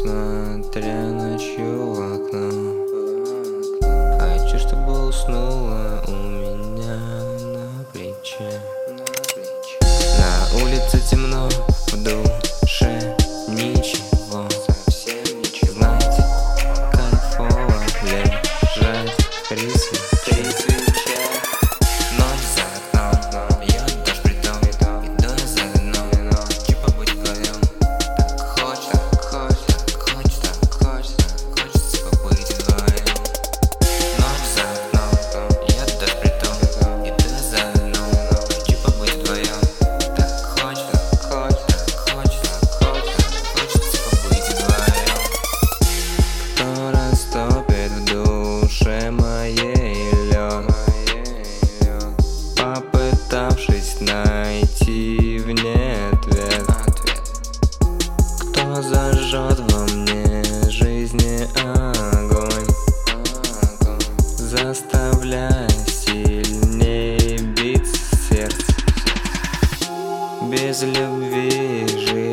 смотря ночью в окно. Хочу, чтобы уснула у меня на плече. На улице темно, в душе ничего, совсем ничего. Знаете, кайфово лежать при свече. Ночь за окном, льет дождь притом. Иду я за вином, хочу побыть вдвоем. Так хочется побыть вдвоем. Ночь за окном, льет дождь притом. Иду я за вином, хочу побыть вдвоем. Так хочется побыть вдвоем. Кто растопит в душе моей лед, попытавшись найти в ней ответ? Кто зажжет во мне жизни огонь, заставляя сильнее биться сердце? Без любви жизнь